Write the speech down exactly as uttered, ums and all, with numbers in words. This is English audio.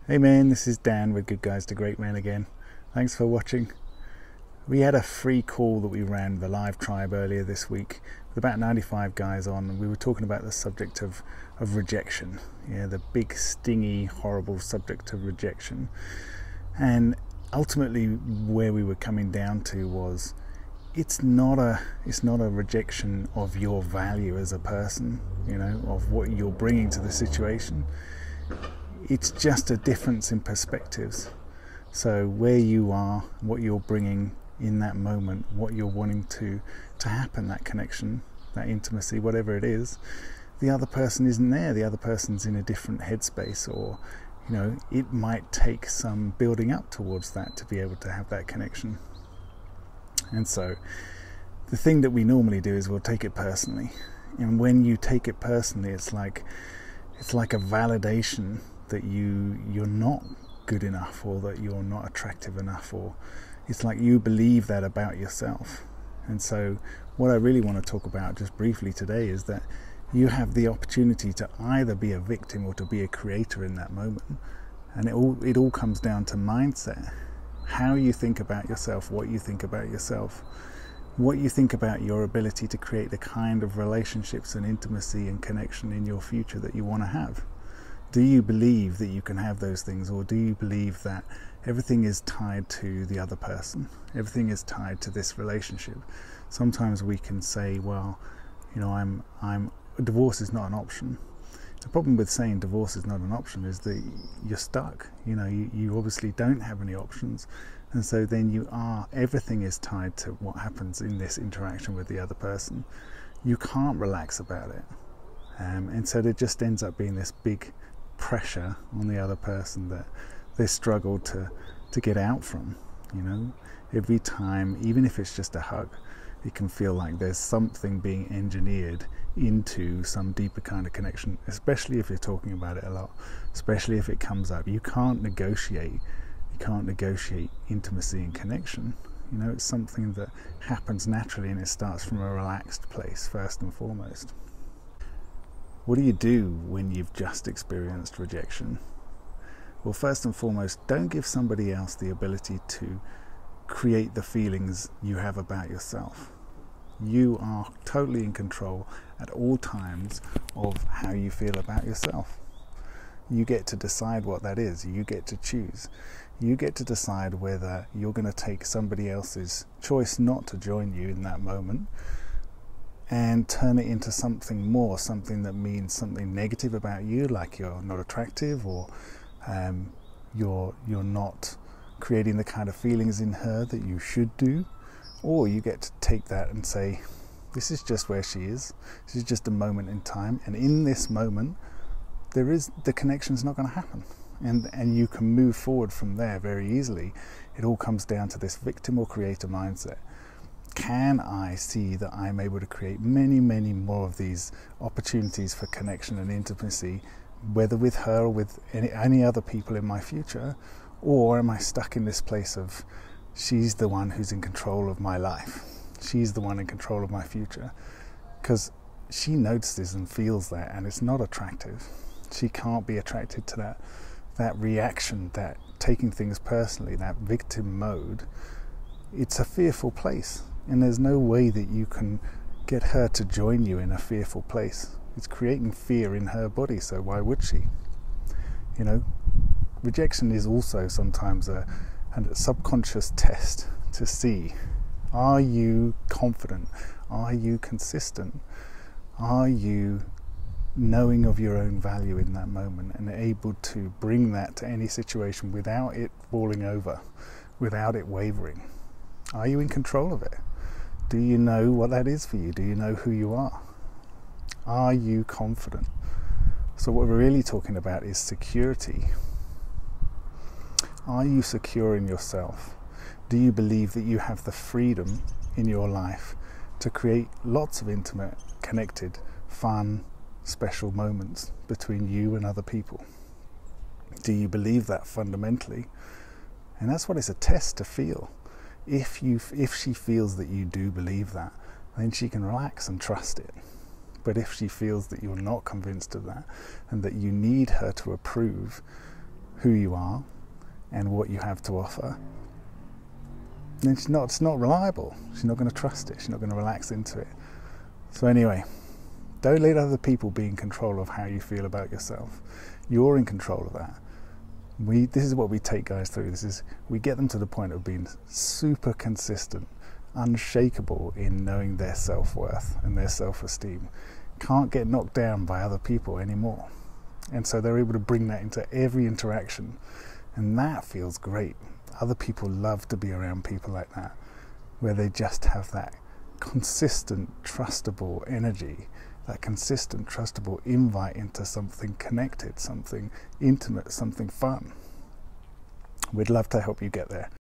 Hey man, this is Dan with Good Guys to Great Men again. Thanks for watching. We had a free call that we ran, the live tribe, earlier this week with about ninety-five guys on, and we were talking about the subject of, of rejection. Yeah, the big, stingy, horrible subject of rejection. And ultimately where we were coming down to was it's not a it's not a rejection of your value as a person, you know, of what you're bringing to the situation. It's just a difference in perspectives. So where you are, what you're bringing in that moment, what you're wanting to to happen, that connection, that intimacy, whatever it is, the other person isn't there. The other person's in a different headspace, or you know, it might take some building up towards that to be able to have that connection. And so the thing that we normally do is we'll take it personally. And when you take it personally, it's like it's like a validation that you you're not good enough, or that you're not attractive enough, or it's like you believe that about yourself. And so what I really want to talk about just briefly today is that you have the opportunity to either be a victim or to be a creator in that moment. And it all it all comes down to mindset. How you think about yourself, what you think about yourself, what you think about your ability to create the kind of relationships and intimacy and connection in your future that you want to have. Do you believe that you can have those things, or do you believe that everything is tied to the other person? Everything is tied to this relationship. Sometimes we can say, well, you know, I'm, I'm, divorce is not an option. The problem with saying divorce is not an option is that you're stuck. You know, you, you obviously don't have any options. And so then you are, everything is tied to what happens in this interaction with the other person. You can't relax about it. Um, and so there just ends up being this big pressure on the other person that they struggle to to get out from. You know, every time, even if it's just a hug, it can feel like there's something being engineered into some deeper kind of connection, especially if you're talking about it a lot, especially if it comes up. You can't negotiate you can't negotiate intimacy and connection. You know, it's something that happens naturally, and it starts from a relaxed place first and foremost. What do you do when you've just experienced rejection? Well, first and foremost, don't give somebody else the ability to create the feelings you have about yourself. You are totally in control at all times of how you feel about yourself. You get to decide what that is. You get to choose. You get to decide whether you're going to take somebody else's choice not to join you in that moment and turn it into something more, something that means something negative about you, like you're not attractive, or um, you're you're not creating the kind of feelings in her that you should do. Or you get to take that and say, this is just where she is. This is just a moment in time, and in this moment, there is the connection's not going to happen, and and you can move forward from there very easily. It all comes down to this victim or creator mindset. Can I see that I'm able to create many, many more of these opportunities for connection and intimacy, whether with her or with any, any other people in my future? Or am I stuck in this place of, she's the one who's in control of my life. She's the one in control of my future. Because she notices and feels that, and it's not attractive. She can't be attracted to that, that reaction, that taking things personally, that victim mode. It's a fearful place. And there's no way that you can get her to join you in a fearful place. It's creating fear in her body, so why would she? You know, rejection is also sometimes a, a subconscious test to see, are you confident? Are you consistent? Are you knowing of your own value in that moment and able to bring that to any situation without it falling over, without it wavering? Are you in control of it? Do you know what that is for you? Do you know who you are? Are you confident? So what we're really talking about is security. Are you secure in yourself? Do you believe that you have the freedom in your life to create lots of intimate, connected, fun, special moments between you and other people? Do you believe that fundamentally? And that's what it's a test to feel. If you, if she feels that you do believe that, then she can relax and trust it. But if she feels that you're not convinced of that, and that you need her to approve who you are and what you have to offer, then she's not, it's not reliable. She's not going to trust it. She's not going to relax into it. So anyway, don't let other people be in control of how you feel about yourself. You're in control of that. We, this is what we take guys through. This is, we get them to the point of being super consistent, unshakable in knowing their self-worth and their self-esteem. Can't get knocked down by other people anymore. And so they're able to bring that into every interaction. And that feels great. Other people love to be around people like that, where they just have that consistent, trustable energy, that consistent, trustable invite into something connected, something intimate, something fun. We'd love to help you get there.